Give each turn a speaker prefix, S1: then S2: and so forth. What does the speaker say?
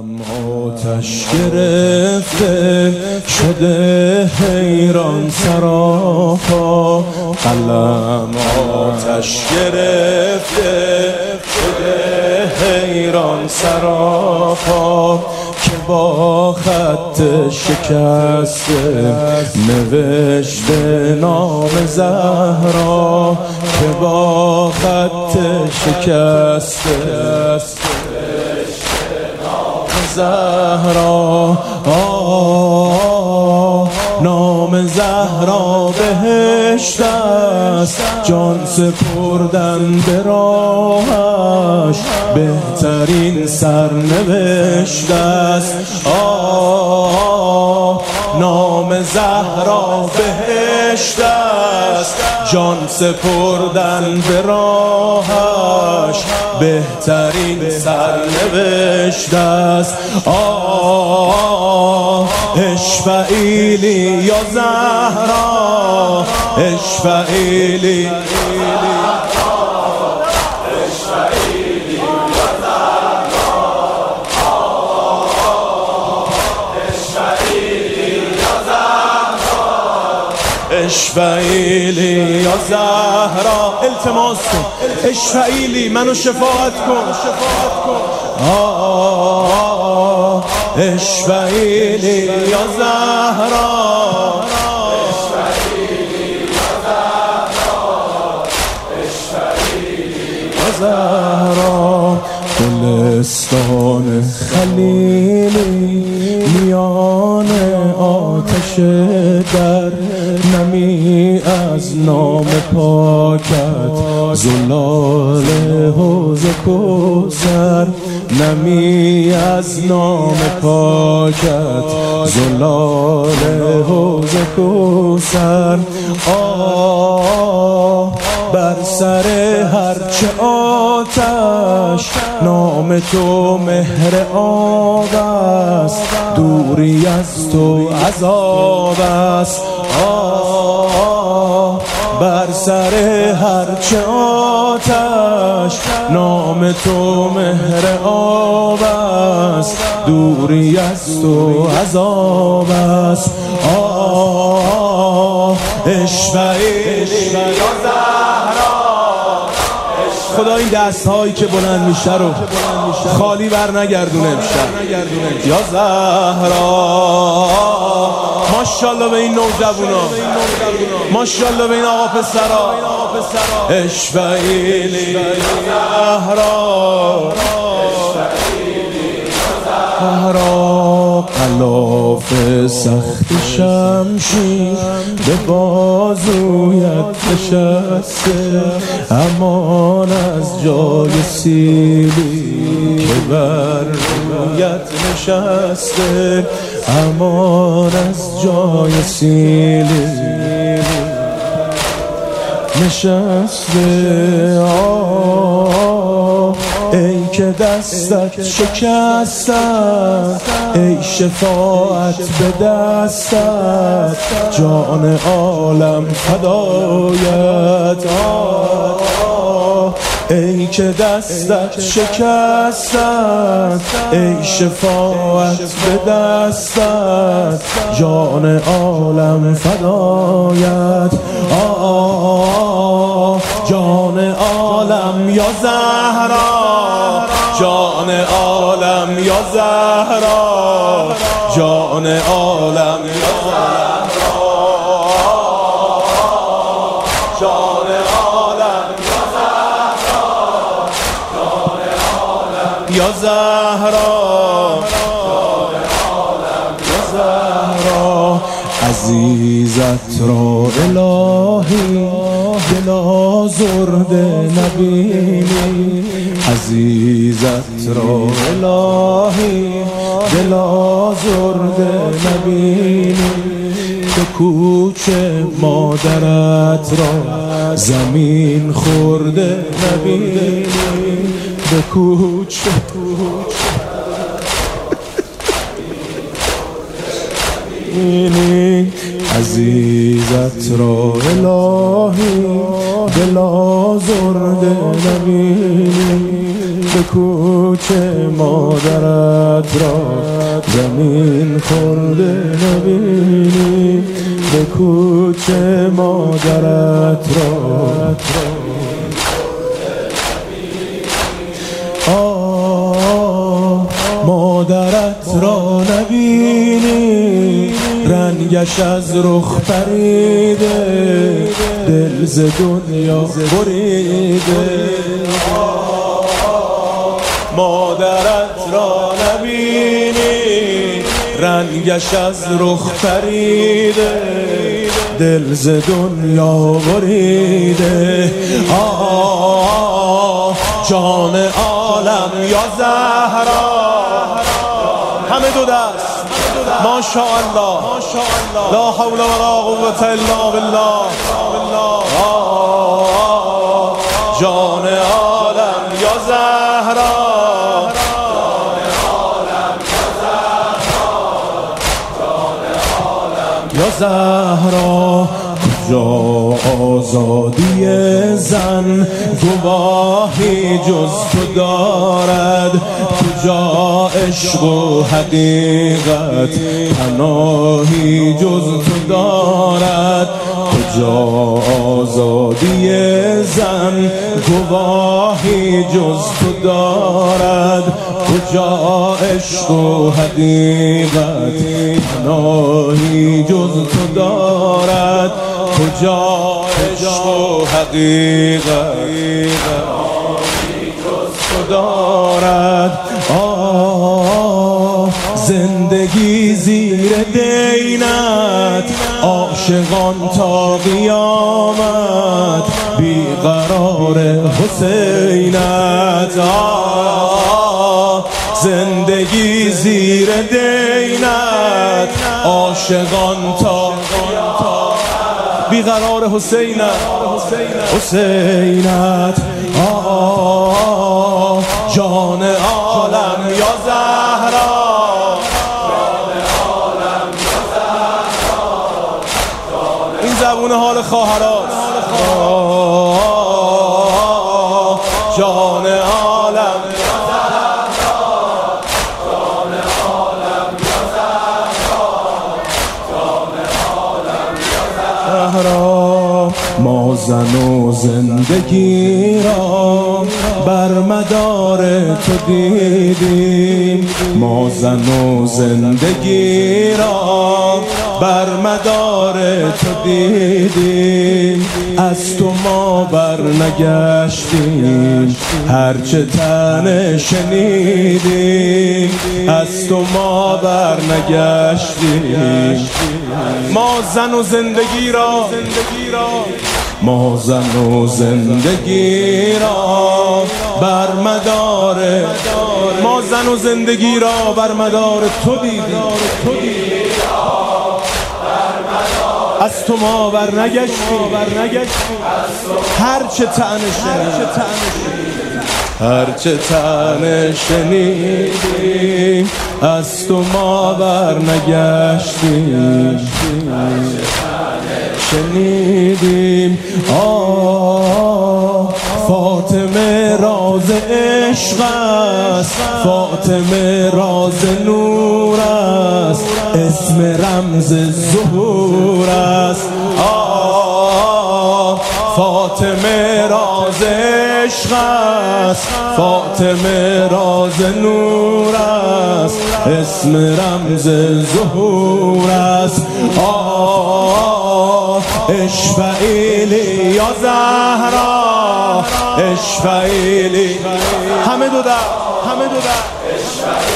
S1: قلبم آتش گرفته شده حیران سراپا، قلبم آتش گرفته شده حیران سراپا، که با خط شکسته نوشته نام زهرا، که با خط شکسته زهرا. نام زهرا بهشت است، جان سپردن به راهش بهترین سرنوشت است. نام زهرا بهشت است، جان سپردن به راهش بهترین سرنوشت است. اشفعیلی یا زهرا، اشفعیلی اشفعیلی یا زهرا، التماس کن اشفعیلی منو شفاعت کن. اشفعیلی یا زهرا، زهرا. گلستان خلیلی میان آتش در، نمی از نام پاکت زلال حوض کوثر، نمی از نام پاکت زلال حوض کوثر. بر سر هرچه آتش نام تو مهر آب است، دوری از تو عذاب است. بر سر هرچه آتش نام تو مهر آب است، دوری از تو عذاب است. اشفعیلی یا زهرا، خدا این دست هایی که بلند میشه رو خالی بر نگردونه امشب. یا زهرا، ماشاءالله به این نوجوانا، ماشاءالله به این آقا پسرا. اشفعیلی یا زهرا، غلاف سخت شمشیر به بازویت نشسته، امان از جای سیلی که بر رویت نشسته، امان از جای سیلی نشسته. ای که دستت شکستت، ای شفاعت به دستت، جان عالم فدایت. ای که دستت شکستت، ای شفاعت به دستت، جان عالم فدایت. جان عالم یا زهرا، جان عالم یا زهرا، جان عالم یا زهرا، جان عالم یا زهرا، جان عالم یا زهرا، جان عالم یا زهرا. عزیزت را الهی دل آزرده نبینی، عزیزت را الهی دل آزرده نبینی، به کوچ مادرت را زمین خورده نبینی، به کوچ عزیزت را الهی دل آزرده نبینی، به به کوچه مادرت را زمین خورده نبینی، به کوچه مادرت را مادرت را نبینی، رنگش از رخ پریده، دل ز دنیا بریده. مادرت را نبینی، رنگش از رخ پریده، دل ز دنیا بریده. جان عالم یا زهرا، همه دو دست ماشاءالله، لا حول ولا قوة الا بالله. جان عالم یا زهرا، یا زهرا، کجا آزادی زن گواهی جز تو دارد، کجا عشق و حقیقت پناهی جز تو دارد، کجا آزادی زن گواهی جز تو دارد، کجا عشق و حقیقت پناهی جز تو دارد، کجا عشق و حقیقت پناهی جز تو دارد. زندگی زیر دینت، عاشقان تا قیامت، بیقرار حسینت. زندگی زیر دینت، عاشقان تا قیامت، بیقرار حسینت. حسینت جان عالم یا زهرا، این زبون حال خواهرات. جان عالم یا زهرا، ما زن و زندگی را بر مدار تو دیدیم، ما زن و زندگی را بر مدار تو دیدیم، از تو ما بر نگشتیم، هرچه تن شنیدیم، از تو ما بر نگشتیم. ما زن و زندگی را، ما زن و زندگی را بر مدار، ما زن و زندگی را بر مدار تو دیدیم، از تو ما بر نگشتیم، هرچه تن شنیدیم، از تو ما بر نگشتیم، شنیدیم. فاطمه راز عشق است، فاطمه راز نور است، اسم رمز ظهور است. فاطمه راز عشق است، فاطمه راز نور است، اسم رمز ظهور است. اشفعیلی یا زهرا، اشفعیلی، همه دو در